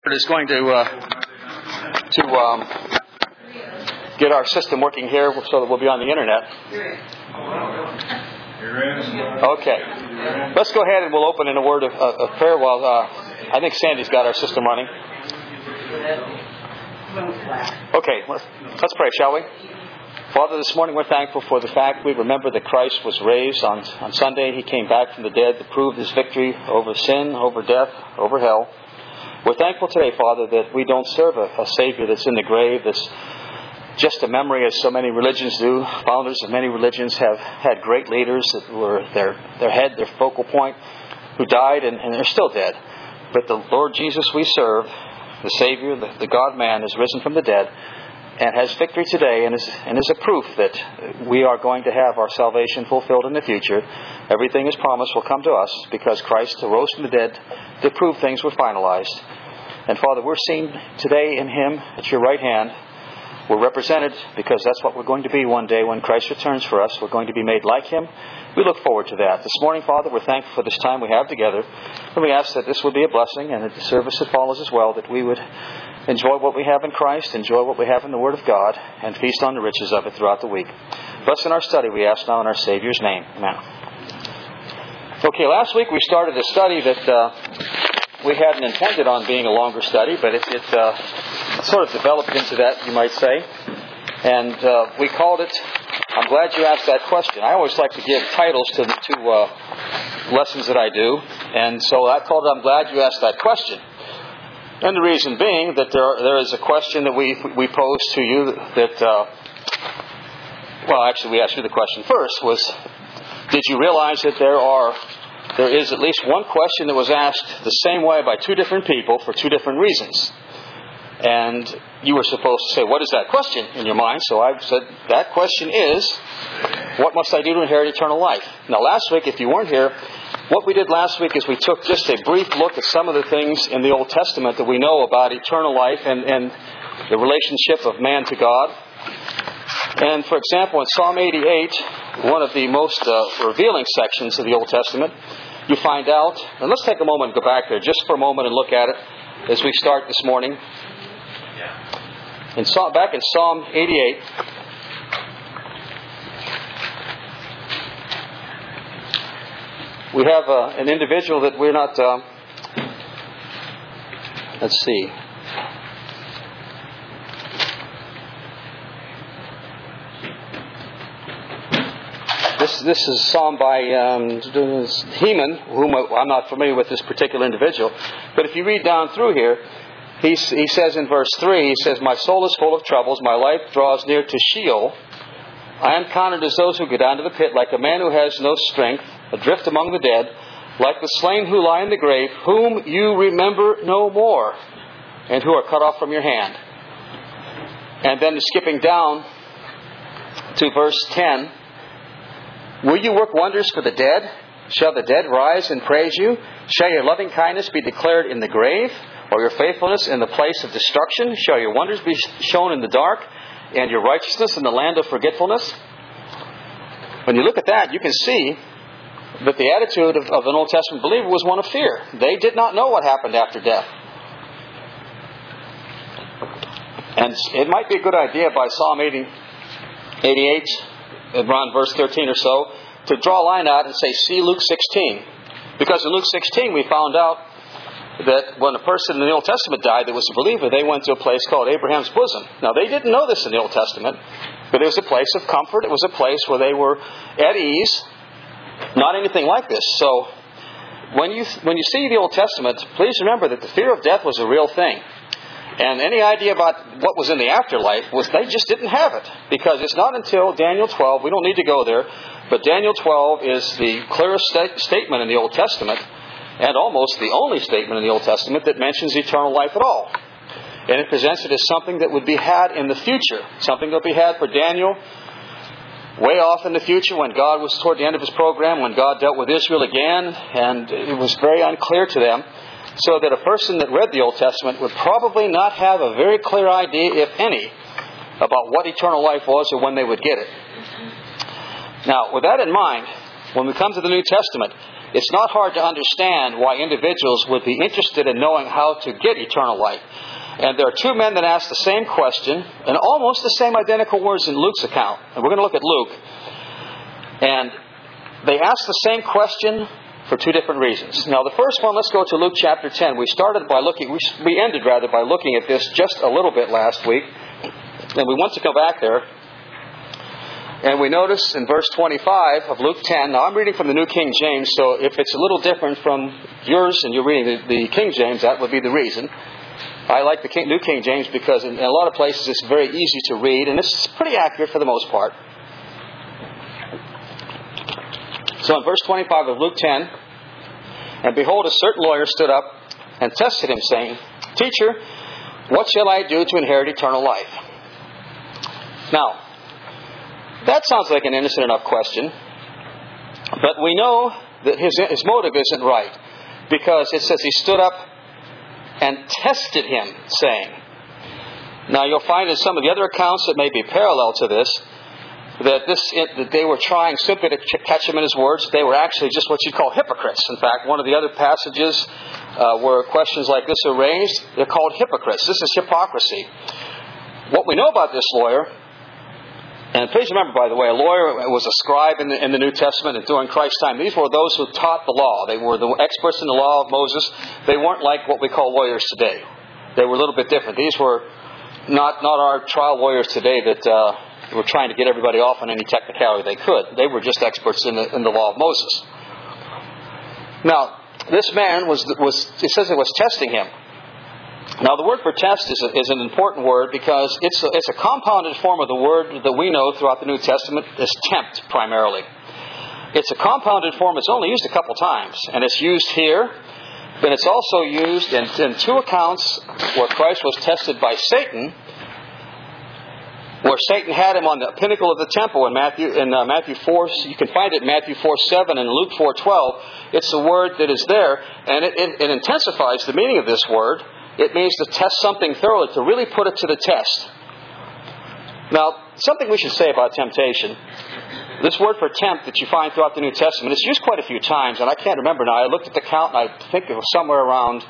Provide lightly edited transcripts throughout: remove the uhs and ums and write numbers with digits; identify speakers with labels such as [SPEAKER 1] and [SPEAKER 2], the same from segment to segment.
[SPEAKER 1] Is going to get our system working here so that we'll be on the internet. Okay. Let's go ahead and we'll open in a word of prayer while I think Sandy's got our system running. Okay, let's pray, shall we? Father, this morning we're thankful for the fact we remember that Christ was raised on Sunday. He came back from the dead to prove His victory over sin, over death, over hell. We're thankful today, Father, that we don't serve a Savior that's in the grave, that's just a memory, as so many religions do. Founders of many religions have had great leaders that were their head, their focal point, who died and they're still dead. But the Lord Jesus we serve, the Savior, the God-man, has risen from the dead and has victory today and is a proof that we are going to have our salvation fulfilled in the future. Everything is promised will come to us because Christ arose from the dead to prove things were finalized. And Father, we're seen today in Him at your right hand. We're represented because that's what we're going to be one day when Christ returns for us. We're going to be made like Him. We look forward to that. This morning, Father, we're thankful for this time we have together. And we ask that this would be a blessing and that the service that follows as well, that we would enjoy what we have in Christ, enjoy what we have in the Word of God, and feast on the riches of it throughout the week. Bless in our study, we ask now in our Savior's name. Amen. Okay, last week we started a study that we hadn't intended on being a longer study, but it sort of developed into that, you might say. And we called it, I'm glad you asked that question. I always like to give titles to the two lessons that I do. And so I called it, I'm glad you asked that question. And the reason being that there is a question that we posed to you that, actually we asked you the question first, was, did you realize that there is at least one question that was asked the same way by two different people for two different reasons? And you were supposed to say, what is that question in your mind? So I said, that question is, what must I do to inherit eternal life? Now last week, if you weren't here, what we did last week is we took just a brief look at some of the things in the Old Testament that we know about eternal life and the relationship of man to God. And for example, in Psalm 88, one of the most revealing sections of the Old Testament, you find out, and let's take a moment and go back there just for a moment and look at it as we start this morning. Back in Psalm 88, we have an individual that we're not, let's see. This is a psalm by Heman, whom I'm not familiar with this particular individual. But if you read down through here, he says in verse 3, he says, my soul is full of troubles, my life draws near to Sheol. I am counted as those who go down to the pit, like a man who has no strength, adrift among the dead, like the slain who lie in the grave, whom you remember no more, and who are cut off from your hand. And then skipping down to verse 10, will you work wonders for the dead? Shall the dead rise and praise you? Shall your loving kindness be declared in the grave, or your faithfulness in the place of destruction? Shall your wonders be shown in the dark, and your righteousness in the land of forgetfulness? When you look at that, you can see that the attitude of an Old Testament believer was one of fear. They did not know what happened after death. And it might be a good idea by Psalm 88, around verse 13 or so, to draw a line out and say, see Luke 16. Because in Luke 16 we found out that when a person in the Old Testament died that was a believer, they went to a place called Abraham's bosom. Now they didn't know this in the Old Testament, but it was a place of comfort. It was a place where they were at ease. Not anything like this. So when you see the Old Testament, please remember that the fear of death was a real thing. And any idea about what was in the afterlife they just didn't have it. Because it's not until Daniel 12, we don't need to go there, but Daniel 12 is the clearest statement in the Old Testament, and almost the only statement in the Old Testament that mentions eternal life at all. And it presents it as something that would be had in the future. Something that would be had for Daniel way off in the future when God was toward the end of His program, when God dealt with Israel again, and it was very unclear to them. So that a person that read the Old Testament would probably not have a very clear idea, if any, about what eternal life was or when they would get it. Now, with that in mind, when we come to the New Testament, it's not hard to understand why individuals would be interested in knowing how to get eternal life. And there are two men that ask the same question, and almost the same identical words in Luke's account. And we're going to look at Luke. And they ask the same question for two different reasons. Now, the first one, let's go to Luke chapter 10. We ended by looking at this just a little bit last week. And we want to go back there. And we notice in verse 25 of Luke 10, now I'm reading from the New King James, so if it's a little different from yours and you're reading the King James, that would be the reason. I like the New King James because in a lot of places it's very easy to read, and it's pretty accurate for the most part. So in verse 25 of Luke 10, and behold, a certain lawyer stood up and tested him, saying, Teacher, what shall I do to inherit eternal life? Now, that sounds like an innocent enough question, but we know that his motive isn't right, because it says he stood up and tested him, saying. Now you'll find in some of the other accounts that may be parallel to this, that they were trying simply to catch him in his words. They were actually just what you'd call hypocrites. In fact, one of the other passages where questions like this are raised, they're called hypocrites. This is hypocrisy. What we know about this lawyer, and please remember, by the way, a lawyer was a scribe in the New Testament and during Christ's time. These were those who taught the law. They were the experts in the law of Moses. They weren't like what we call lawyers today. They were a little bit different. These were not our trial lawyers today that were trying to get everybody off on any technicality they could. They were just experts in the law of Moses. Now, this man it says it was testing him. Now, the word for test is an important word because it's a compounded form of the word that we know throughout the New Testament as tempt, primarily. It's a compounded form. It's only used a couple times, and it's used here, but it's also used in two accounts where Christ was tested by Satan, where Satan had him on the pinnacle of the temple in Matthew 4. You can find it in Matthew 4:7 and Luke 4:12. It's a word that is there, and it intensifies the meaning of this word. It means to test something thoroughly, to really put it to the test. Now, something we should say about temptation. This word for tempt that you find throughout the New Testament, it's used quite a few times, and I can't remember now. I looked at the count, and I think it was somewhere around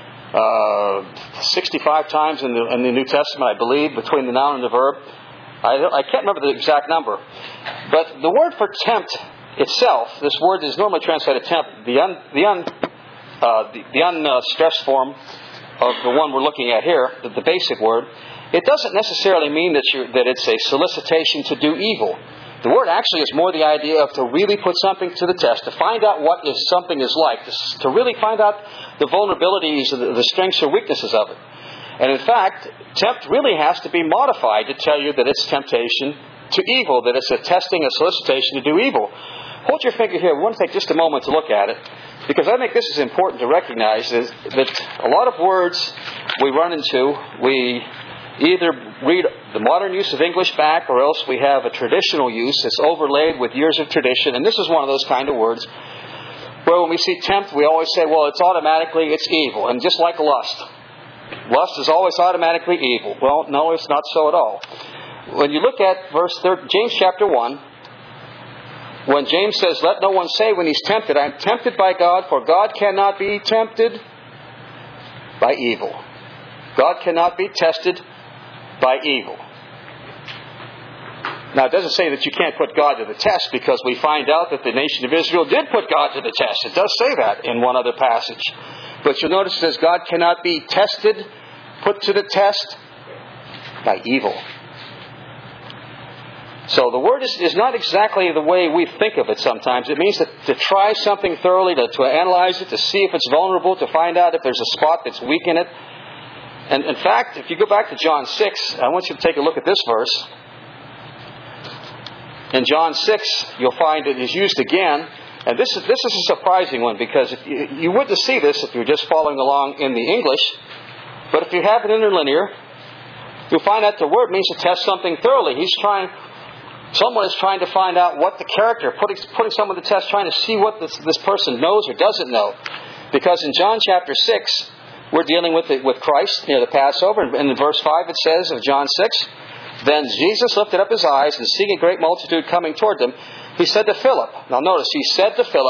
[SPEAKER 1] 65 times in the New Testament, I believe, between the noun and the verb. I can't remember the exact number. But the word for tempt itself, this word is normally translated tempt, the unstressed form of the one we're looking at here, the basic word, it doesn't necessarily mean that it's a solicitation to do evil. The word actually is more the idea of to really put something to the test, to find out what something is like, to really find out the vulnerabilities, the strengths or weaknesses of it. And in fact, tempt really has to be modified to tell you that it's temptation to evil, that it's a testing, a solicitation to do evil. Hold your finger here. We want to take just a moment to look at it, because I think this is important to recognize that a lot of words we run into, we either read the modern use of English back, or else we have a traditional use that's overlaid with years of tradition. And this is one of those kind of words where when we see tempt, we always say, well, it's evil. And just like lust is always automatically evil. Well, no, it's not so at all. When you look at James chapter 1, when James says, let no one say when he's tempted, I'm tempted by God, for God cannot be tempted by evil. God cannot be tested by evil. Now, it doesn't say that you can't put God to the test, because we find out that the nation of Israel did put God to the test. It does say that in one other passage. But you'll notice it says God cannot be tested, put to the test by evil. So the word is not exactly the way we think of it sometimes. It means to try something thoroughly, to analyze it, to see if it's vulnerable, to find out if there's a spot that's weak in it. And in fact, if you go back to John 6, I want you to take a look at this verse. In John 6, you'll find it is used again. And this is a surprising one, because you wouldn't see this if you're just following along in the English. But if you have it interlinear, you'll find that the word means to test something thoroughly. Someone is trying to find out what the character, putting someone to the test, trying to see what this person knows or doesn't know. Because in John chapter 6, we're dealing with Christ near the Passover. And in verse 5 it says of John 6, then Jesus lifted up his eyes, and seeing a great multitude coming toward them, he said to Philip, now notice, he said to Philip,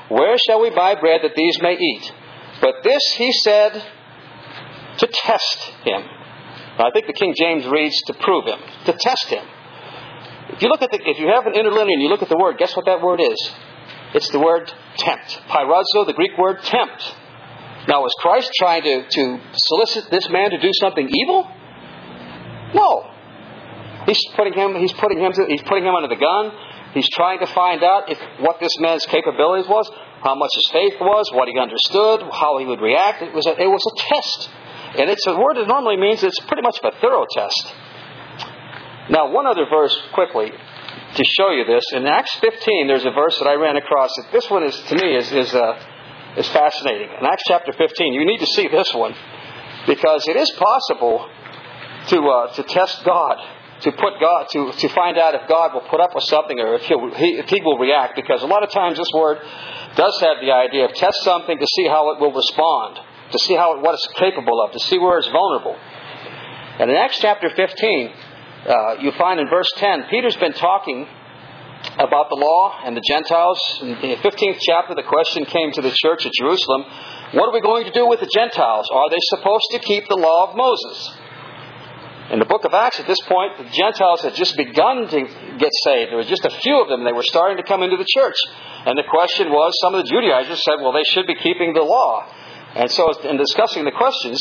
[SPEAKER 1] Where shall we buy bread that these may eat? But this he said to test him. Now, I think the King James reads to prove him, to test him. If you have an interlinear and you look at the word, guess what that word is? It's the word tempt. Pyrazo, the Greek word tempt. Now, was Christ trying to solicit this man to do something evil? No. He's putting him under the gun. He's trying to find out what this man's capabilities was, how much his faith was, what he understood, how he would react. It was a test. And it's a word that normally means it's pretty much of a thorough test. Now, one other verse quickly to show you this. In Acts 15, there's a verse that I ran across. This one is, to me, is fascinating. In Acts chapter 15, you need to see this one, because it is possible to test God, to find out if God will put up with something or if he will react. Because a lot of times this word does have the idea of test something to see how it will respond, to see what it's capable of, to see where it's vulnerable. And in Acts chapter 15, you find in verse 10, Peter's been talking about the law and the Gentiles. In the 15th chapter, the question came to the church at Jerusalem, what are we going to do with the Gentiles? Are they supposed to keep the law of Moses? In the book of Acts, at this point, the Gentiles had just begun to get saved. There was just a few of them. They were starting to come into the church. And the question was, some of the Judaizers said, well, they should be keeping the law. And so in discussing the questions,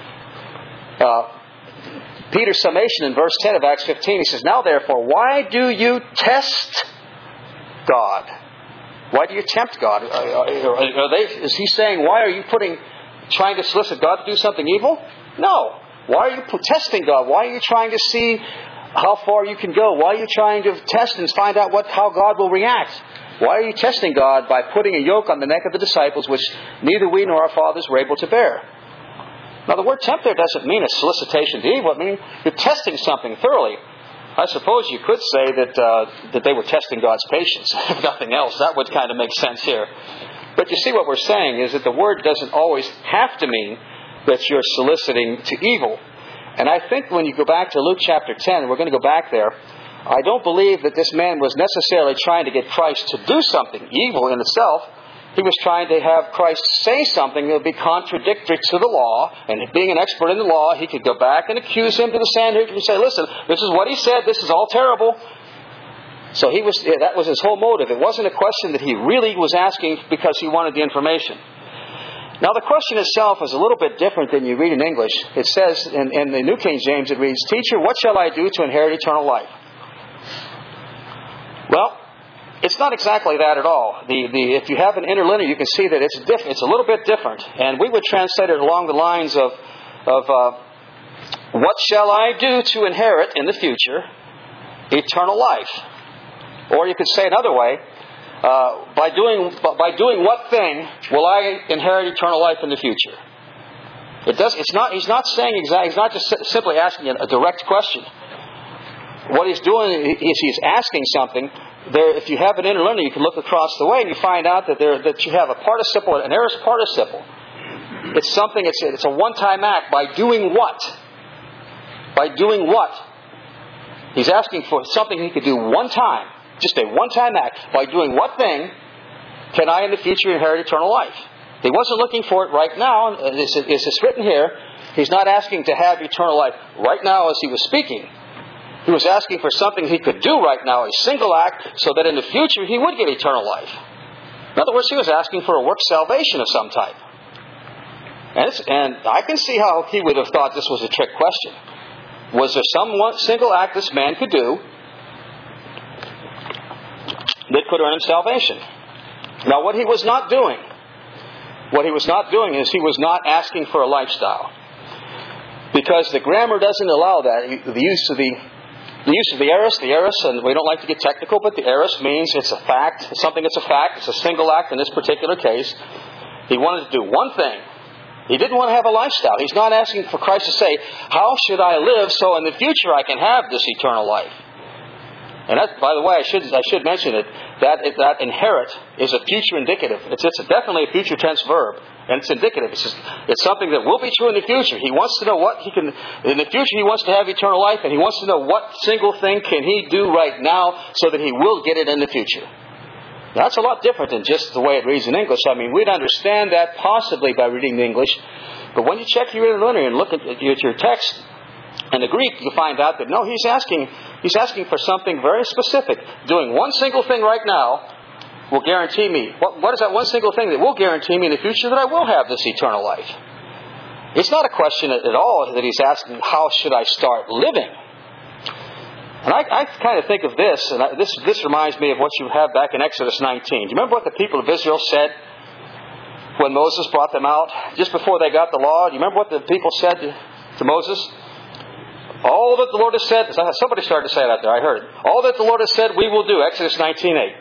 [SPEAKER 1] Peter's summation in verse 10 of Acts 15, he says, now therefore, why do you test God? Why do you tempt God? Is he saying, why are you trying to solicit God to do something evil? No. Why are you testing God? Why are you trying to see how far you can go? Why are you trying to test and find out how God will react? Why are you testing God by putting a yoke on the neck of the disciples which neither we nor our fathers were able to bear? Now, the word tempt there doesn't mean a solicitation to evil. It means you're testing something thoroughly. I suppose you could say that they were testing God's patience, if nothing else. That would kind of make sense here. But you see, what we're saying is that the word doesn't always have to mean that you're soliciting to evil. And I think when you go back to Luke chapter 10, we're going to go back there, I don't believe that this man was necessarily trying to get Christ to do something evil in itself. He was trying to have Christ say something that would be contradictory to the law. And being an expert in the law, he could go back and accuse him to the Sanhedrin and say, listen, this is what he said, this is all terrible. So that was his whole motive. It wasn't a question that he really was asking because he wanted the information. Now, the question itself is a little bit different than you read in English. It says, in the New King James, it reads, Teacher, what shall I do to inherit eternal life? Well, it's not exactly that at all. If you have an interlinear, you can see that it's different. It's a little bit different. And we would translate it along the lines of what shall I do to inherit in the future eternal life? Or you could say another way, by doing what thing will I inherit eternal life in the future? He's not saying exactly. He's not just simply asking a direct question. What he's doing is he's asking something. There, if you have an interlinear, you can look across the way and you find out that you have a participle, an aorist participle. It's something. It's a one-time act. By doing what? By doing what? He's asking for something he could do one time. Just a one-time act. By doing what thing can I in the future inherit eternal life? He wasn't looking for it right now. It's written here. He's not asking to have eternal life right now as he was speaking. He was asking for something he could do right now, a single act, so that in the future he would get eternal life. In other words, he was asking for a work salvation of some type. And I can see how he would have thought this was a trick question. Was there some single act this man could do that could earn him salvation? Now, what he was not doing is he was not asking for a lifestyle. Because the grammar doesn't allow that. The use of the aorist, and we don't like to get technical, but the aorist means it's a fact. It's something that's a fact. It's a single act in this particular case. He wanted to do one thing. He didn't want to have a lifestyle. He's not asking for Christ to say, how should I live so in the future I can have this eternal life? And that, by the way, I should mention it, that inherit is a future indicative. It's definitely a future tense verb. And it's indicative. It's something that will be true in the future. He wants to know what he can... In the future, he wants to have eternal life, and he wants to know what single thing can he do right now so that he will get it in the future. That's a lot different than just the way it reads in English. I mean, we'd understand that possibly by reading the English. But when you check your interlinear and look at your text in the Greek, you find out that no, he's asking for something very specific. Doing one single thing right now will guarantee me. What is that one single thing that will guarantee me in the future that I will have this eternal life? It's not a question at all that he's asking, how should I start living? And I kind of think of this, and this reminds me of what you have back in Exodus 19. Do you remember what the people of Israel said when Moses brought them out, just before they got the law? Do you remember what the people said to Moses? All that the Lord has said, somebody started to say it out there, I heard it. All that the Lord has said, we will do, Exodus 19:8.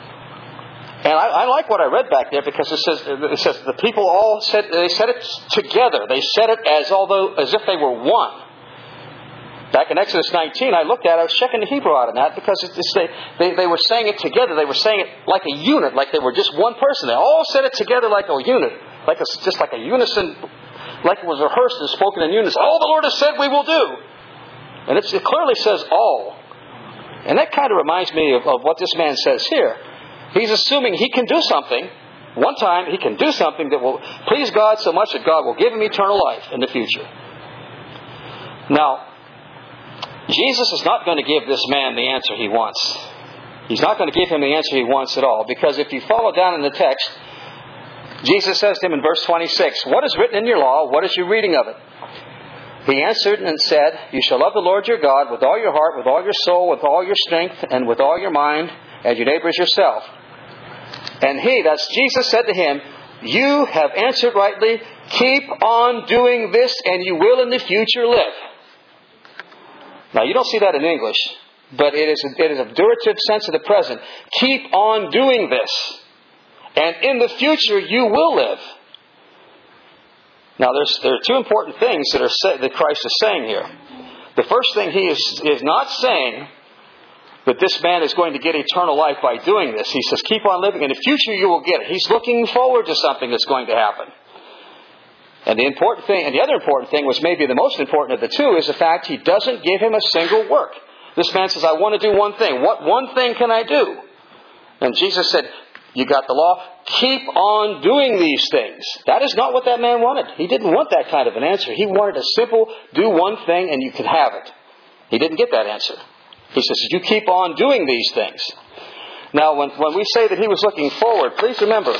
[SPEAKER 1] And I like what I read back there, because it says the people all said, they said it together. They said it as if they were one. Back in Exodus 19, I looked at it, I was checking the Hebrew out of that, because they were saying it together. They were saying it like a unit, like they were just one person. They all said it together like a unit, just like a unison, like it was rehearsed and spoken in unison. All the Lord has said we will do. And it clearly says all. And that kind of reminds me of what this man says here. He's assuming he can do something. One time he can do something that will please God so much that God will give him eternal life in the future. Now, Jesus is not going to give this man the answer he wants. He's not going to give him the answer he wants at all. Because if you follow down in the text, Jesus says to him in verse 26, what is written in your law? What is your reading of it? He answered and said, you shall love the Lord your God with all your heart, with all your soul, with all your strength, and with all your mind, as your neighbor as yourself. And that's Jesus, said to him, you have answered rightly. Keep on doing this, and you will in the future live. Now, you don't see that in English, but it is a durative sense of the present. Keep on doing this, and in the future you will live. Now, there are two important things that Christ is saying here. The first thing he is not saying that this man is going to get eternal life by doing this. He says, keep on living. In the future you will get it. He's looking forward to something that's going to happen. And the other important thing, was maybe the most important of the two, is the fact he doesn't give him a single work. This man says, I want to do one thing. What one thing can I do? And Jesus said, you got the law. Keep on doing these things. That is not what that man wanted. He didn't want that kind of an answer. He wanted a simple, do one thing and you could have it. He didn't get that answer. He says, you keep on doing these things. Now, when we say that he was looking forward, please remember,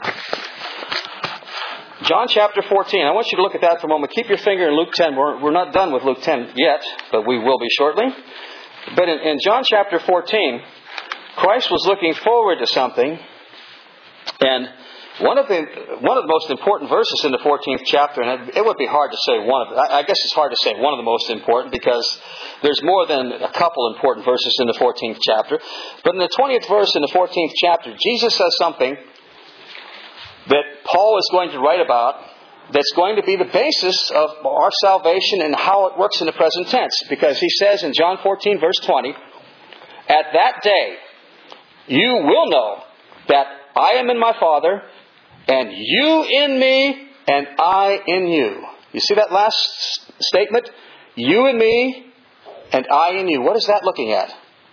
[SPEAKER 1] John chapter 14. I want you to look at that for a moment. Keep your finger in Luke 10. We're not done with Luke 10 yet, but we will be shortly. But in John chapter 14, Christ was looking forward to something. And one of the most important verses in the 14th chapter, and it would be hard to say I guess it's hard to say one of the most important, because there's more than a couple important verses in the 14th chapter. But in the 20th verse in the 14th chapter, Jesus says something that Paul is going to write about, that's going to be the basis of our salvation and how it works in the present tense. Because he says in John 14 verse 20, at that day you will know that I am in my Father, and you in me, and I in you. You see that last statement? You in me, and I in you. What is that looking at?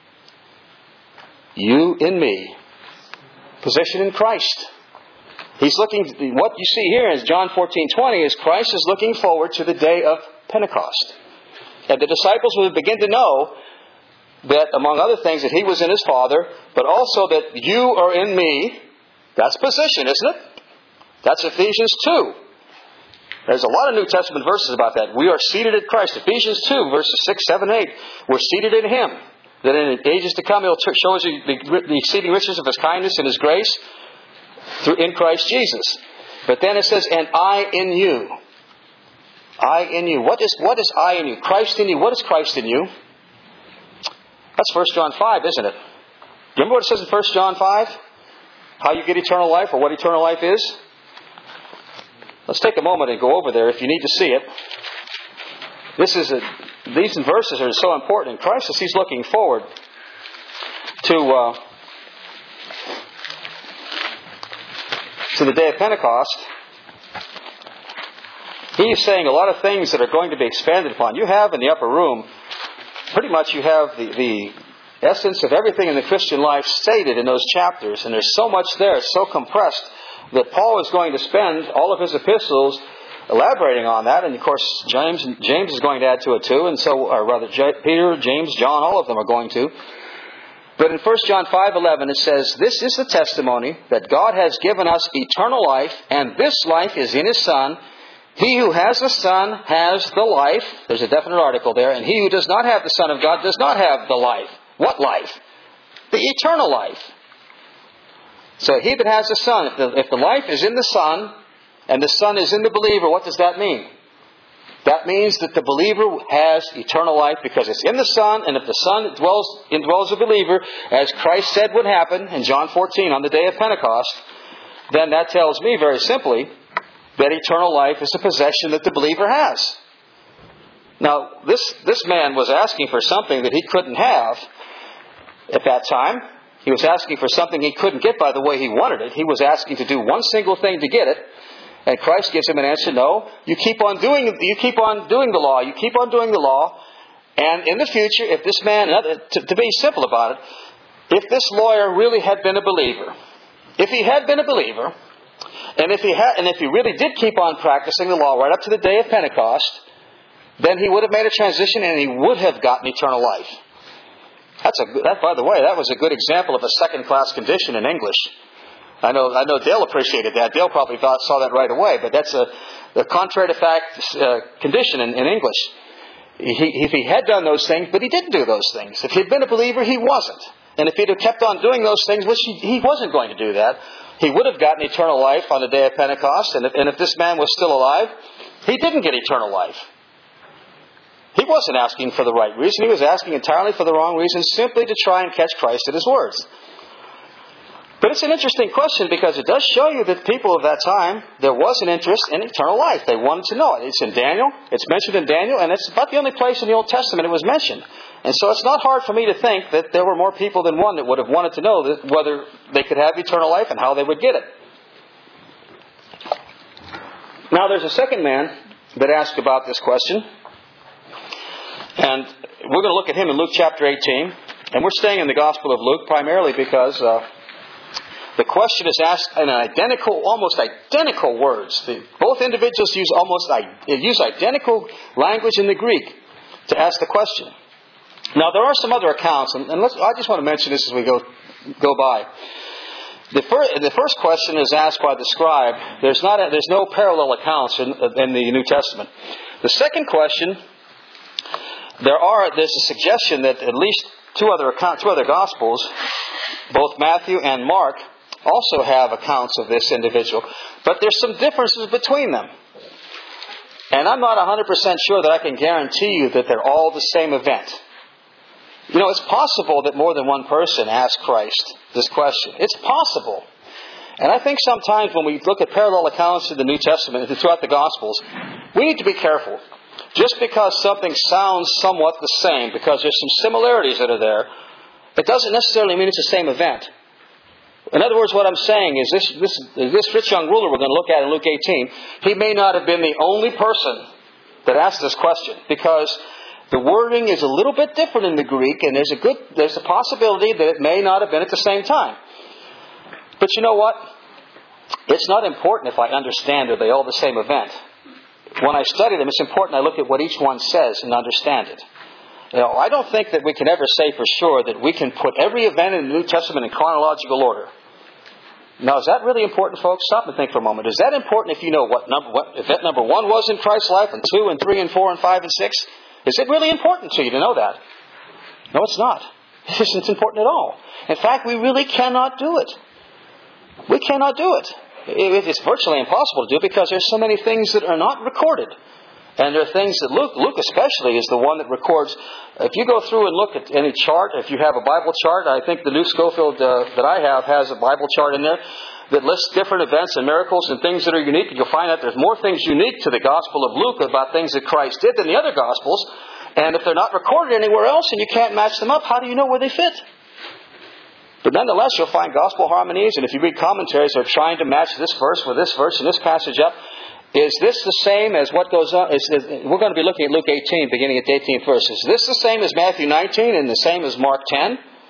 [SPEAKER 1] You in me. Position in Christ. He's looking, what you see here is John 14:20 is Christ is looking forward to the day of Pentecost. And the disciples will begin to know that, among other things, that He was in His Father, but also that you are in me. That's position, isn't it? That's Ephesians 2. There's a lot of New Testament verses about that. We are seated in Christ. Ephesians 2, verses 6, 7, 8. We're seated in Him. That in ages to come He'll show us the exceeding riches of His kindness and His grace in Christ Jesus. But then it says, and I in you. I in you. What is I in you? Christ in you. What is Christ in you? That's 1 John 5, isn't it? Remember what it says in 1 John 5? How you get eternal life, or what eternal life is? Let's take a moment and go over there if you need to see it. These verses are so important. In Christ, as He's looking forward to the day of Pentecost, He is saying a lot of things that are going to be expanded upon. You have in the upper room, pretty much you have the essence of everything in the Christian life stated in those chapters. And there's so much there. It's so compressed that Paul is going to spend all of his epistles elaborating on that. And of course, James is going to add to it too. And so, or rather, Peter, James, John, all of them are going to. But in 1 John 5:11 it says, "This is the testimony that God has given us eternal life, and this life is in His Son. He who has the Son has the life." There's a definite article there. "And he who does not have the Son of God does not have the life." What life? The eternal life. So he that has the Son, if the life is in the Son, and the Son is in the believer, what does that mean? That means that the believer has eternal life because it's in the Son, and if the Son indwells the believer, as Christ said would happen in John 14 on the day of Pentecost, then that tells me very simply that eternal life is a possession that the believer has. Now, this man was asking for something that he couldn't have at that time. He was asking for something he couldn't get by the way he wanted it. He was asking to do one single thing to get it. And Christ gives him an answer, no, you keep on doing the law. You keep on doing the law. And in the future, if this man, to be simple about it, if this lawyer really had been a believer, if he had been a believer, and if he really did keep on practicing the law right up to the day of Pentecost, then he would have made a transition and he would have gotten eternal life. By the way, that was a good example of a second-class condition in English. I know Dale appreciated that. Dale probably saw that right away, but that's a contrary to fact condition in English. If he had done those things, but he didn't do those things. If he'd been a believer, he wasn't. And if he'd have kept on doing those things, which he wasn't going to do that, he would have gotten eternal life on the day of Pentecost. And if this man was still alive, he didn't get eternal life. He wasn't asking for the right reason. He was asking entirely for the wrong reason, simply to try and catch Christ at His words. But it's an interesting question because it does show you that people of that time, there was an interest in eternal life. They wanted to know it. It's in Daniel. It's mentioned in Daniel, and it's about the only place in the Old Testament it was mentioned. And so it's not hard for me to think that there were more people than one that would have wanted to know that whether they could have eternal life and how they would get it. Now there's a second man that asked about this question. And we're going to look at him in Luke chapter 18. And we're staying in the Gospel of Luke primarily because the question is asked in almost identical words. Both individuals use identical language in the Greek to ask the question. Now there are some other accounts, and I just want to mention this as we go by. The first question is asked by the scribe. There's no parallel accounts in the New Testament. The second question, there's a suggestion that at least two other Gospels, both Matthew and Mark, also have accounts of this individual. But there's some differences between them. And I'm not 100% sure that I can guarantee you that they're all the same event. You know, it's possible that more than one person asked Christ this question. It's possible. And I think sometimes when we look at parallel accounts in the New Testament and throughout the Gospels, we need to be careful. Just because something sounds somewhat the same, because there's some similarities that are there, it doesn't necessarily mean it's the same event. In other words, what I'm saying is this rich young ruler we're going to look at in Luke 18, he may not have been the only person that asked this question, because the wording is a little bit different in the Greek, and there's a possibility that it may not have been at the same time. But you know what? It's not important if I understand are they all the same event. When I study them, it's important I look at what each one says and understand it. You know, I don't think that we can ever say for sure that we can put every event in the New Testament in chronological order. Now, is that really important, folks? Stop and think for a moment. Is that important if you know what event number 1 was in Christ's life, and 2 and 3 and 4 and 5 and 6? Is it really important to you to know that? No, it's not. It isn't important at all. In fact, we really cannot do it. We cannot do it. It's virtually impossible to do because there's so many things that are not recorded. And there are things that Luke especially is the one that records. If you go through and look at any chart, if you have a Bible chart, I think the New Schofield that I have has a Bible chart in there that lists different events and miracles and things that are unique. And you'll find out there's more things unique to the Gospel of Luke about things that Christ did than the other Gospels. And if they're not recorded anywhere else and you can't match them up, how do you know where they fit? But nonetheless, you'll find gospel harmonies, and if you read commentaries, they're trying to match this verse with this verse and this passage up. Is this the same as what goes on? We're going to be looking at Luke 18, beginning at the 18th verse. Is this the same as Matthew 19 and the same as Mark 10?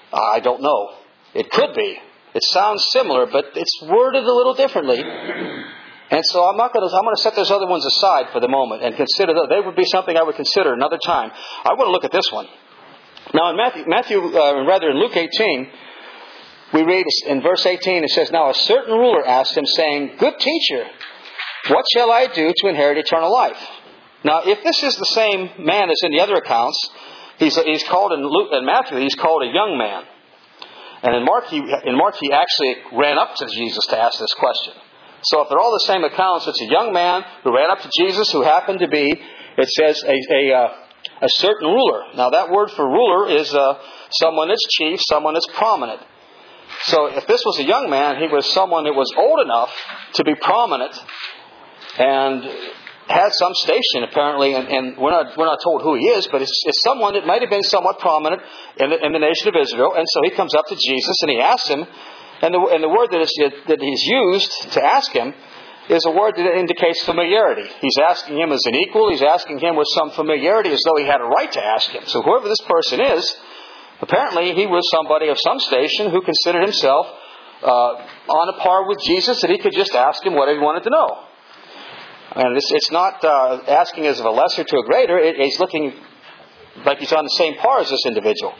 [SPEAKER 1] I don't know. It could be. It sounds similar, but it's worded a little differently. And so I'm going to set those other ones aside for the moment and consider that they would be something I would consider another time. I want to look at this one. Now in in Luke 18, we read in verse 18, it says, "Now a certain ruler asked him, saying, 'Good teacher, what shall I do to inherit eternal life?'" Now, if this is the same man as in the other accounts, he's called in Matthew, he's called a young man. And in Mark, he actually ran up to Jesus to ask this question. So if they're all the same accounts, it's a young man who ran up to Jesus who happened to be, it says, a certain ruler. Now, that word for ruler is someone that's chief, someone that's prominent. So if this was a young man, he was someone that was old enough to be prominent and had some station apparently, and we're not told who he is, but it's someone that might have been somewhat prominent in the nation of Israel. And so he comes up to Jesus and he asks him, and the word that he's used to ask him is a word that indicates familiarity. He's asking him as an equal. He's asking him with some familiarity, as though he had a right to ask him. So whoever this person is, apparently he was somebody of some station who considered himself on a par with Jesus, that he could just ask him whatever he wanted to know. And it's not asking as of a lesser to a greater. He's looking like he's on the same par as this individual.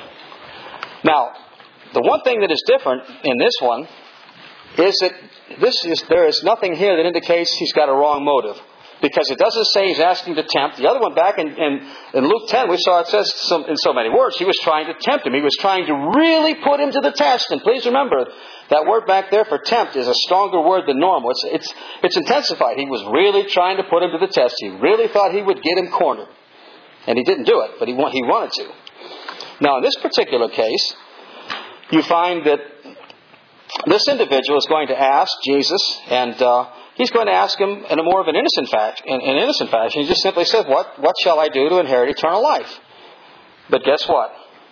[SPEAKER 1] Now, the one thing that is different in this one is that there is nothing here that indicates he's got a wrong motive. Because it doesn't say he's asking to tempt. The other one back in Luke 10, we saw it says in so many words, he was trying to tempt him. He was trying to really put him to the test. And please remember, that word back there for tempt is a stronger word than normal. It's intensified. He was really trying to put him to the test. He really thought he would get him cornered. And he didn't do it, but he wanted to. Now, in this particular case, you find that this individual is going to ask Jesus, and he's going to ask him in a more of an innocent fashion. He just simply says, "What shall I do to inherit eternal life?" But guess what?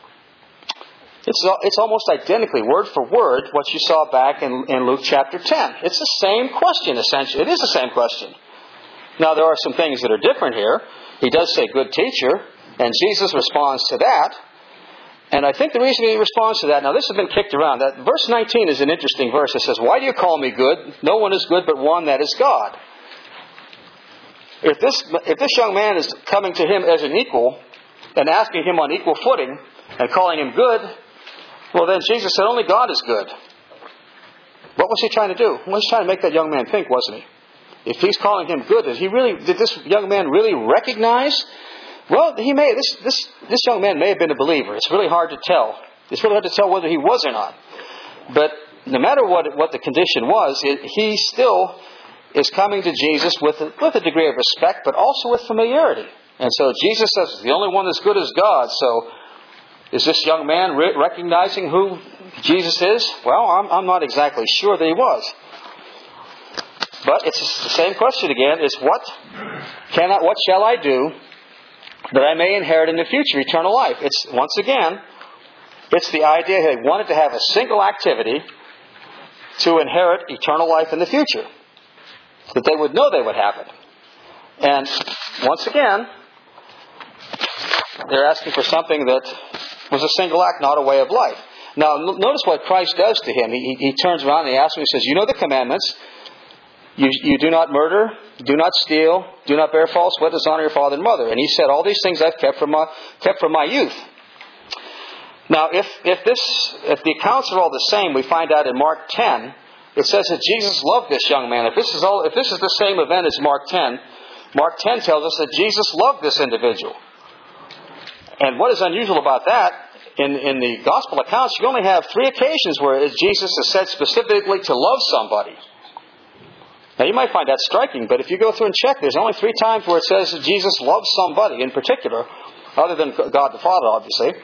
[SPEAKER 1] It's almost identically, word for word, what you saw back in Luke chapter 10. It's the same question, essentially. It is the same question. Now, there are some things that are different here. He does say, "Good teacher," and Jesus responds to that. And I think the reason he responds to that, now this has been kicked around. That verse 19 is an interesting verse. It says, "Why do you call me good? No one is good but one, that is God." If this young man is coming to him as an equal and asking him on equal footing and calling him good, well then Jesus said only God is good. What was he trying to do? He was trying to make that young man think, wasn't he? If he's calling him good, did this young man really recognize? Well, he may. This young man may have been a believer. It's really hard to tell. It's really hard to tell whether he was or not. But no matter what the condition was, he still is coming to Jesus with a degree of respect, but also with familiarity. And so Jesus says, "The only one that's good is God." So is this young man recognizing who Jesus is? Well, I'm not exactly sure that he was. But it's the same question again. It's what shall I do that I may inherit in the future eternal life? It's the idea he wanted to have a single activity to inherit eternal life in the future, that they would know they would have it. And once again, they're asking for something that was a single act, not a way of life. Now, notice what Christ does to him. He turns around and he asks him, he says, "You know the commandments. You do not murder, do not steal, do not bear false witness, honor your father and mother." And he said, "All these things I've kept from my youth." Now, if the accounts are all the same, we find out in Mark 10, it says that Jesus loved this young man. If this is the same event as Mark 10 tells us that Jesus loved this individual. And what is unusual about that, in the gospel accounts, you only have 3 occasions where Jesus is said specifically to love somebody. Now, you might find that striking, but if you go through and check, there's only 3 times where it says that Jesus loves somebody in particular, other than God the Father, obviously.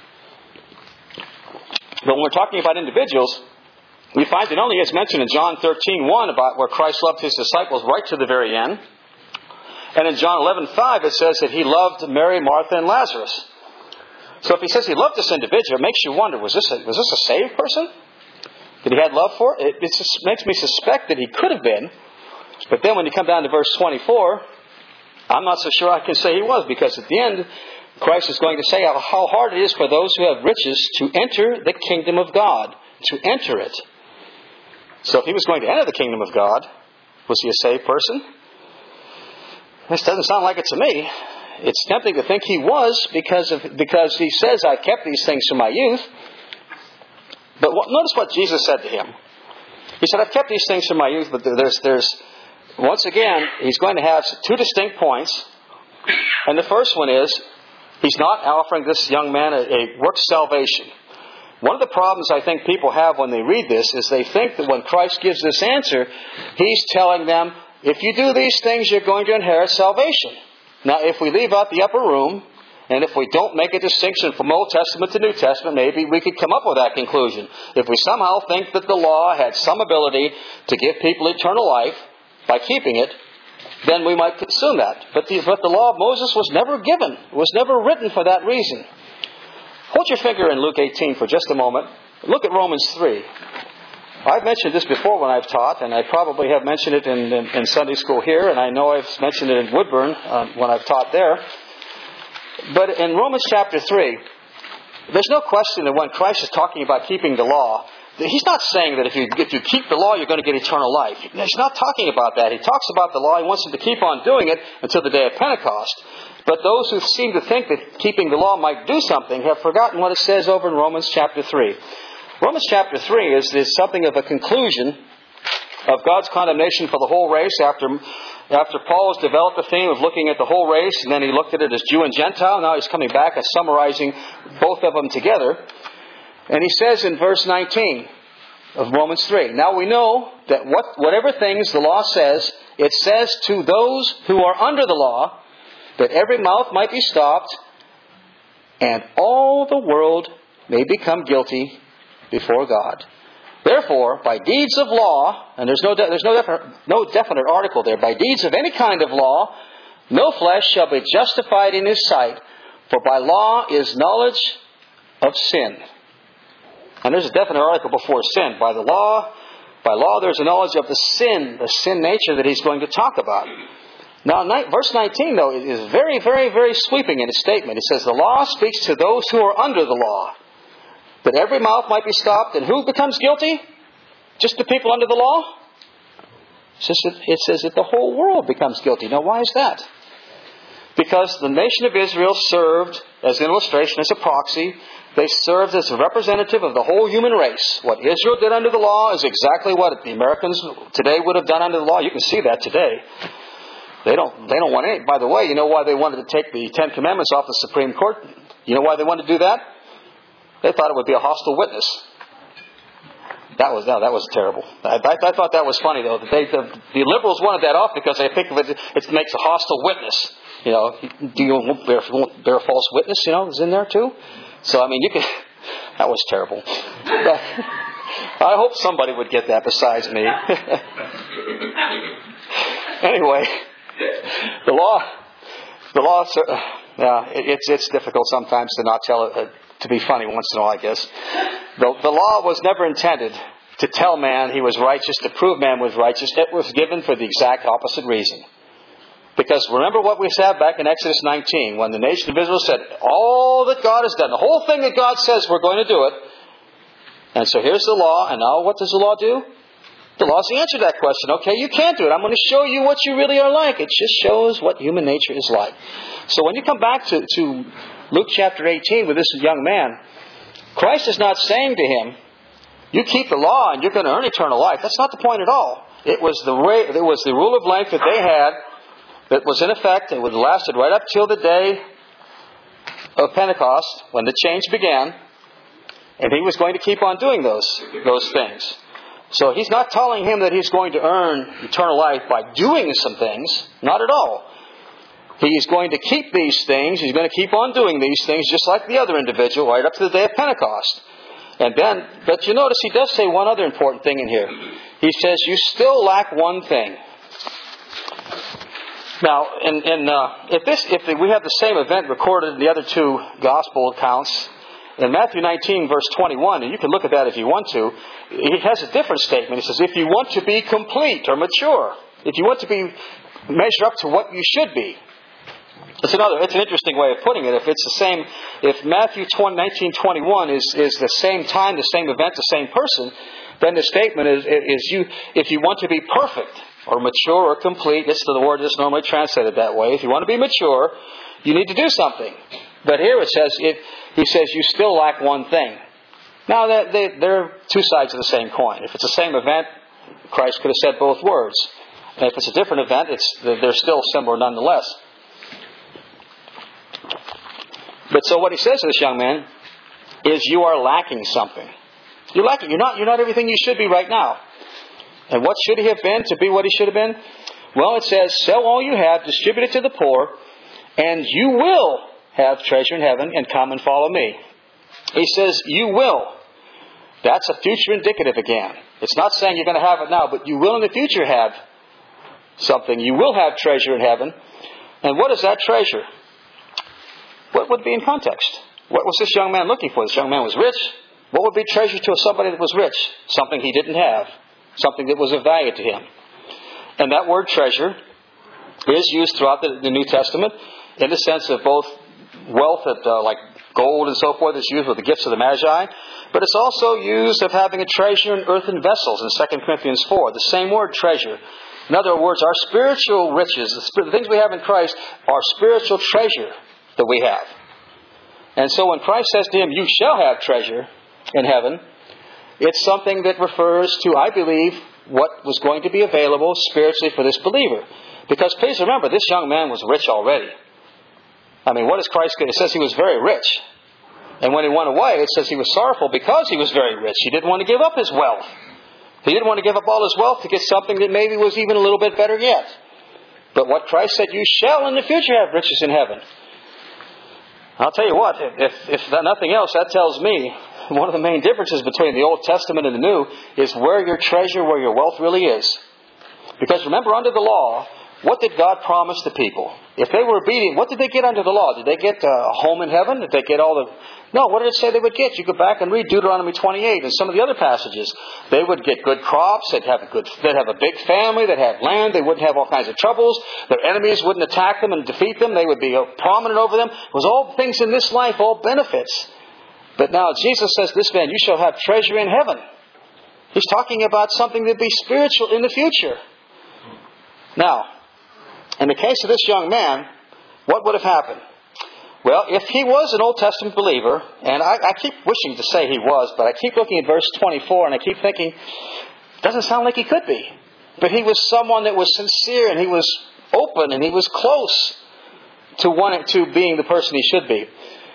[SPEAKER 1] But when we're talking about individuals, we find it only is mentioned in John 13:1 about where Christ loved his disciples right to the very end. And in John 11:5, it says that he loved Mary, Martha, and Lazarus. So if he says he loved this individual, it makes you wonder, was this a saved person that he had love for? It just makes me suspect that he could have been. But then when you come down to verse 24, I'm not so sure I can say he was, because at the end, Christ is going to say how hard it is for those who have riches to enter the kingdom of God, to enter it. So if he was going to enter the kingdom of God, was he a saved person? This doesn't sound like it to me. It's tempting to think he was because he says, I've kept these things from my youth. But notice what Jesus said to him. He said, I've kept these things from my youth, but there's once again, he's going to have two distinct points. And the first one is, he's not offering this young man a work salvation. One of the problems I think people have when they read this is they think that when Christ gives this answer, he's telling them, if you do these things, you're going to inherit salvation. Now, if we leave out the upper room, and if we don't make a distinction from Old Testament to New Testament, maybe we could come up with that conclusion. If we somehow think that the law had some ability to give people eternal life by keeping it, then we might assume that. But the law of Moses was never given. It was never written for that reason. Hold your finger in Luke 18 for just a moment. Look at Romans 3. I've mentioned this before when I've taught, and I probably have mentioned it in Sunday school here, and I know I've mentioned it in Woodburn when I've taught there. But in Romans chapter 3, there's no question that when Christ is talking about keeping the law, he's not saying that if you keep the law, you're going to get eternal life. He's not talking about that. He talks about the law. He wants them to keep on doing it until the day of Pentecost. But those who seem to think that keeping the law might do something have forgotten what it says over in Romans chapter 3. Romans chapter 3 is something of a conclusion of God's condemnation for the whole race after Paul has developed the theme of looking at the whole race, and then he looked at it as Jew and Gentile. Now he's coming back and summarizing both of them together. And he says in verse 19 of Romans 3, now we know that whatever things the law says, it says to those who are under the law, that every mouth might be stopped, and all the world may become guilty before God. Therefore, by deeds of law, and there's no definite article there, by deeds of any kind of law, no flesh shall be justified in his sight, for by law is knowledge of sin. And there's a definite article before sin. By law there's a knowledge of the sin nature that he's going to talk about. Now, verse 19, though, is very, very, very sweeping in its statement. It says, the law speaks to those who are under the law, that every mouth might be stopped. And who becomes guilty? Just the people under the law? It says that the whole world becomes guilty. Now, why is that? Because the nation of Israel served as an illustration, as a proxy. They served as a representative of the whole human race. What Israel did under the law is exactly what the Americans today would have done under the law. You can see that today. They don't want any. By the way, you know why they wanted to take the Ten Commandments off the Supreme Court? You know why they wanted to do that? They thought it would be a hostile witness. That was terrible. I thought that was funny, though. The liberals wanted that off because they think it makes a hostile witness. You know, do you won't bear false witness? You know, is in there too. So I mean, that was terrible. But I hope somebody would get that besides me. Anyway, the law. Yeah, it's difficult sometimes to not tell it. To be funny once in a while, I guess. The law was never intended to tell man he was righteous, to prove man was righteous. It was given for the exact opposite reason. Because remember what we said back in Exodus 19, when the nation of Israel said, all that God has done, the whole thing that God says, we're going to do it. And so here's the law, and now what does the law do? The law is the answer to that question. Okay, you can't do it. I'm going to show you what you really are like. It just shows what human nature is like. So when you come back to Luke chapter 18 with this young man, Christ is not saying to him, you keep the law and you're going to earn eternal life. That's not the point at all. It was the rule of length that they had that was in effect. It would have lasted right up till the day of Pentecost when the change began. And he was going to keep on doing those things. So he's not telling him that he's going to earn eternal life by doing some things. Not at all. He's going to keep these things. He's going to keep on doing these things just like the other individual right up to the day of Pentecost. But you notice he does say one other important thing in here. He says, you still lack one thing. Now, if we have the same event recorded in the other two gospel accounts, in Matthew 19, verse 21, and you can look at that if you want to, he has a different statement. He says, if you want to be complete or mature, if you want to be measured up to what you should be, It's an interesting way of putting it. If it's the same, if Matthew 19:21 is the same time, the same event, the same person, then the statement is if you want to be perfect or mature or complete, this is the word that's normally translated that way. If you want to be mature, you need to do something. But here it says, he says you still lack one thing. Now, they're two sides of the same coin. If it's the same event, Christ could have said both words. And if it's a different event, they're still similar nonetheless. But so what he says to this young man is you are lacking something. You're lacking. You're not everything you should be right now. And what should he have been to be what he should have been? Well, it says, sell all you have, distribute it to the poor, and you will have treasure in heaven, and come and follow me. He says, you will. That's a future indicative again. It's not saying you're going to have it now, but you will in the future have something. You will have treasure in heaven. And what is that treasure? What would be in context? What was this young man looking for? This young man was rich. What would be treasure to somebody that was rich? Something he didn't have. Something that was of value to him. And that word treasure is used throughout the New Testament in the sense of both wealth, like gold and so forth, is used with the gifts of the Magi. But it's also used of having a treasure in earthen vessels in 2 Corinthians 4. The same word, treasure. In other words, our spiritual riches, the things we have in Christ, are spiritual treasure that we have. And so when Christ says to him, you shall have treasure in heaven, it's something that refers to, I believe, what was going to be available spiritually for this believer. Because please remember, this young man was rich already. I mean, what is Christ? It says he was very rich. And when he went away, it says he was sorrowful because he was very rich. He didn't want to give up his wealth. He didn't want to give up all his wealth to get something that maybe was even a little bit better yet. But what Christ said, you shall in the future have riches in heaven. I'll tell you what, if nothing else, that tells me one of the main differences between the Old Testament and the New is where your treasure, where your wealth really is. Because remember, under the law, what did God promise the people? If they were obedient, what did they get under the law? Did they get a home in heaven? Did they get all the... No, what did it say they would get? You go back and read Deuteronomy 28 and some of the other passages. They would get good crops. They'd have a big family. They'd have land. They wouldn't have all kinds of troubles. Their enemies wouldn't attack them and defeat them. They would be prominent over them. It was all things in this life, all benefits. But now Jesus says, this man, you shall have treasure in heaven. He's talking about something that be spiritual in the future. Now, in the case of this young man, what would have happened? Well, if he was an Old Testament believer, and I keep wishing to say he was, but I keep looking at verse 24 and I keep thinking, doesn't sound like he could be. But he was someone that was sincere and he was open and he was close to being the person he should be.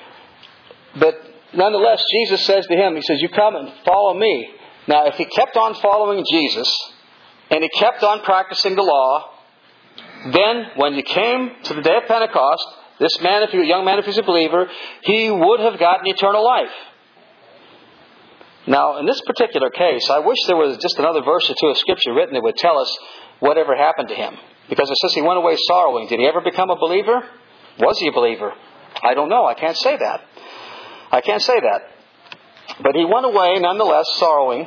[SPEAKER 1] But nonetheless, Jesus says to him, he says, you come and follow me. Now, if he kept on following Jesus and he kept on practicing the law, then when you came to the day of Pentecost, this man, if he's a believer, he would have gotten eternal life. Now, in this particular case, I wish there was just another verse or two of Scripture written that would tell us whatever happened to him. Because it says he went away sorrowing. Did he ever become a believer? Was he a believer? I don't know. I can't say that. But he went away, nonetheless, sorrowing.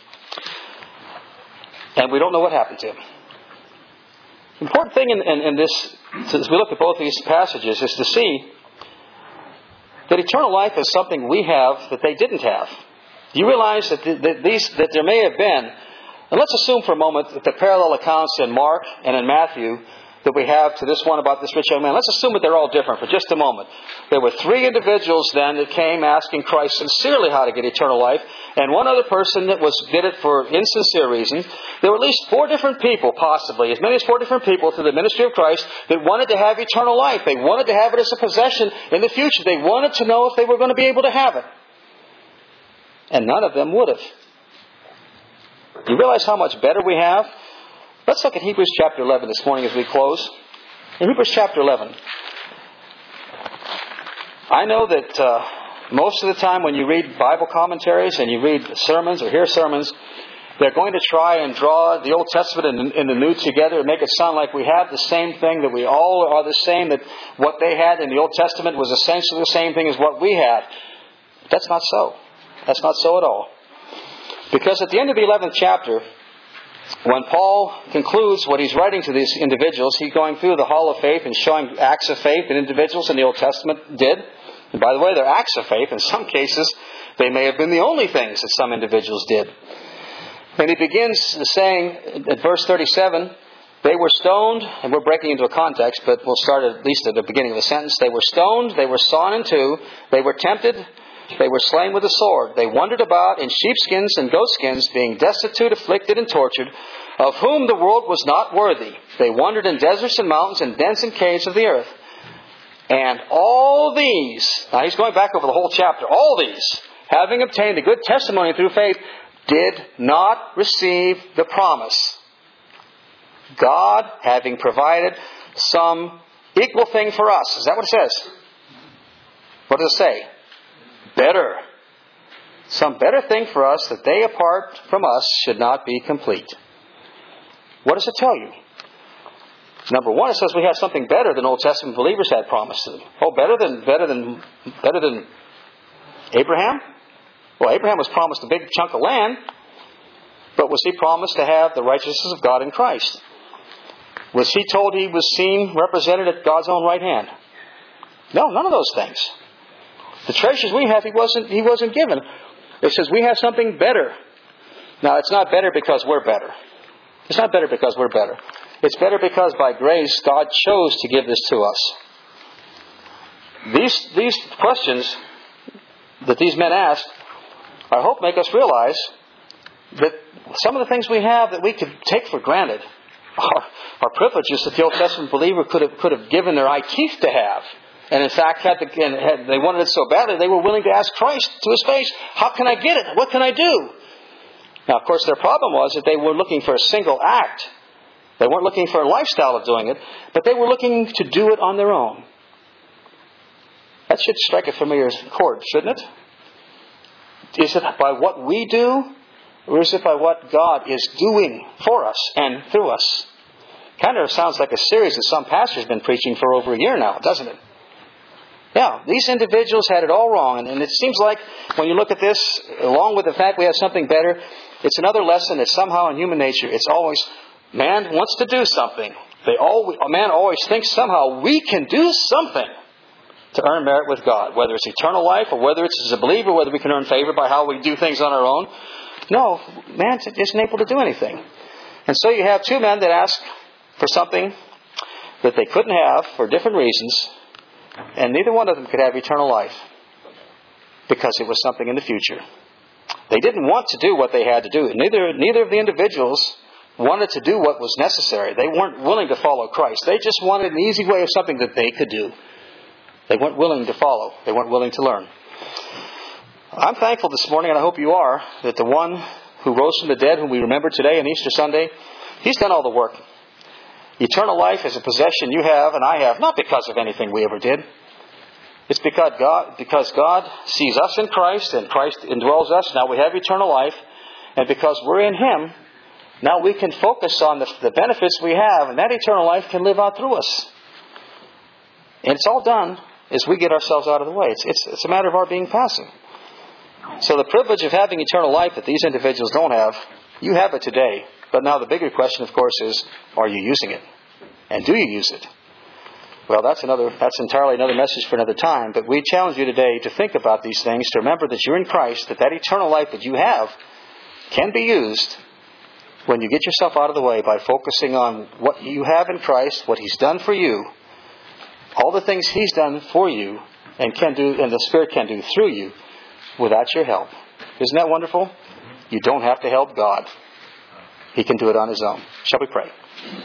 [SPEAKER 1] And we don't know what happened to him. The important thing in this, as we look at both of these passages, is to see that eternal life is something we have that they didn't have. You realize that that there may have been, and let's assume for a moment that the parallel accounts in Mark and in Matthew that we have to this one about this rich young man, let's assume that they're all different for just a moment. There were 3 individuals then that came asking Christ sincerely how to get eternal life, and one other person that did it for insincere reasons. There were at least 4 different people, possibly, as many as 4 different people through the ministry of Christ that wanted to have eternal life. They wanted to have it as a possession in the future. They wanted to know if they were going to be able to have it. And none of them would have. You realize how much better we have? Let's look at Hebrews chapter 11 this morning as we close. In Hebrews chapter 11, I know that most of the time when you read Bible commentaries and you read sermons or hear sermons, they're going to try and draw the Old Testament and the New together and make it sound like we have the same thing, that we all are the same, that what they had in the Old Testament was essentially the same thing as what we have. That's not so. That's not so at all. Because at the end of the 11th chapter, When Paul concludes what he's writing to these individuals, he's going through the hall of faith and showing acts of faith that individuals in the Old Testament did. And by the way, they're acts of faith. In some cases, they may have been the only things that some individuals did. And he begins saying, at verse 37, they were stoned, and we're breaking into a context, but we'll start at least at the beginning of the sentence. They were stoned, they were sawn in two, they were tempted, they were slain with a sword. They wandered about in sheepskins and goatskins, being destitute, afflicted, and tortured, of whom the world was not worthy. They wandered in deserts and mountains and dens and caves of the earth. And all these, now he's going back over the whole chapter, all these, having obtained a good testimony through faith, did not receive the promise. God having provided some equal thing for us. Is that what it says? What does it say? Better. Some better thing for us, that they apart from us should not be complete. What does it tell you? Number one, it says we have something better than Old Testament believers had promised them. Oh, better than Abraham? Well, Abraham was promised a big chunk of land, but was he promised to have the righteousness of God in Christ? Was he told he was seen represented at God's own right hand? No, none of those things. The treasures we have, he wasn't given. It says we have something better. Now, it's not better because we're better. It's not better because we're better. It's better because by grace God chose to give this to us. These questions that these men asked, I hope make us realize that some of the things we have that we could take for granted are privileges that the Old Testament believer could have given their eye teeth to have. And in fact, they wanted it so badly, they were willing to ask Christ to His face, how can I get it? What can I do? Now, of course, their problem was that they were looking for a single act. They weren't looking for a lifestyle of doing it, but they were looking to do it on their own. That should strike a familiar chord, shouldn't it? Is it by what we do, or is it by what God is doing for us and through us? Kind of sounds like a series that some pastor's been preaching for over a year now, doesn't it? Yeah, these individuals had it all wrong. And it seems like when you look at this, along with the fact we have something better, it's another lesson that somehow in human nature, it's always, man wants to do something. Man always thinks somehow we can do something to earn merit with God. Whether it's eternal life or whether it's as a believer, whether we can earn favor by how we do things on our own. No, man isn't able to do anything. And so you have two men that ask for something that they couldn't have for different reasons. And neither one of them could have eternal life because it was something in the future. They didn't want to do what they had to do. Neither of the individuals wanted to do what was necessary. They weren't willing to follow Christ. They just wanted an easy way of something that they could do. They weren't willing to follow. They weren't willing to learn. I'm thankful this morning, and I hope you are, that the one who rose from the dead, whom we remember today on Easter Sunday, He's done all the work. Eternal life is a possession you have and I have, not because of anything we ever did. It's because God sees us in Christ and Christ indwells us. Now we have eternal life. And because we're in Him, now we can focus on the benefits we have, and that eternal life can live out through us. And it's all done as we get ourselves out of the way. It's a matter of our being passive. So the privilege of having eternal life that these individuals don't have, you have it today. But now the bigger question, of course, is, are you using it? And do you use it? Well, that's entirely another message for another time. But we challenge you today to think about these things, to remember that you're in Christ, that eternal life that you have can be used when you get yourself out of the way by focusing on what you have in Christ, what He's done for you, all the things He's done for you and can do, and the Spirit can do through you without your help. Isn't that wonderful? You don't have to help God. He can do it on His own. Shall we pray?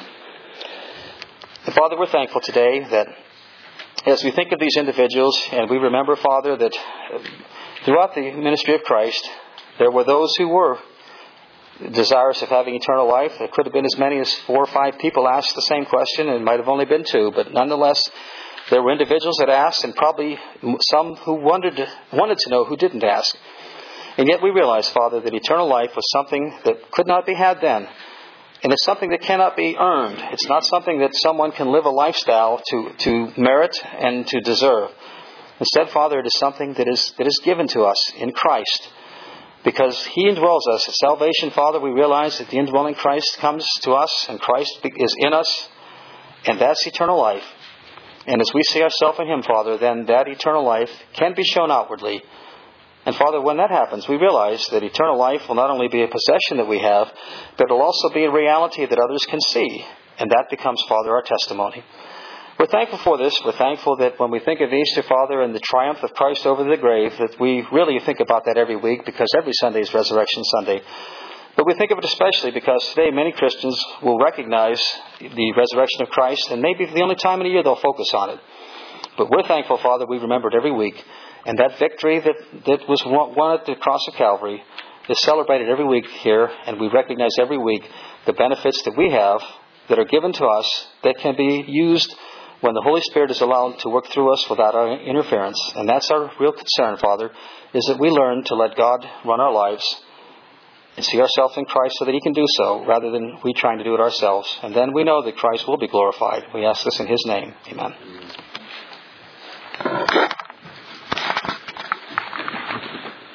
[SPEAKER 1] And Father, we're thankful today that as we think of these individuals, and we remember, Father, that throughout the ministry of Christ, there were those who were desirous of having eternal life. There could have been as many as 4 or 5 people asked the same question, and it might have only been 2. But nonetheless, there were individuals that asked, and probably some who wanted to know who didn't ask. And yet we realize, Father, that eternal life was something that could not be had then. And it's something that cannot be earned. It's not something that someone can live a lifestyle to merit and to deserve. Instead, Father, it is something that is given to us in Christ. Because He indwells us. At salvation, Father, we realize that the indwelling Christ comes to us and Christ is in us. And that's eternal life. And as we see ourselves in Him, Father, then that eternal life can be shown outwardly. And Father, when that happens, we realize that eternal life will not only be a possession that we have, but it will also be a reality that others can see. And that becomes, Father, our testimony. We're thankful for this. We're thankful that when we think of Easter, Father, and the triumph of Christ over the grave, that we really think about that every week, because every Sunday is Resurrection Sunday. But we think of it especially because today many Christians will recognize the resurrection of Christ, and maybe for the only time in a year they'll focus on it. But we're thankful, Father, we remember it every week. And that victory that was won at the cross of Calvary is celebrated every week here, and we recognize every week the benefits that we have that are given to us that can be used when the Holy Spirit is allowed to work through us without our interference. And that's our real concern, Father, is that we learn to let God run our lives and see ourselves in Christ so that He can do so, rather than we trying to do it ourselves. And then we know that Christ will be glorified. We ask this in His name. Amen.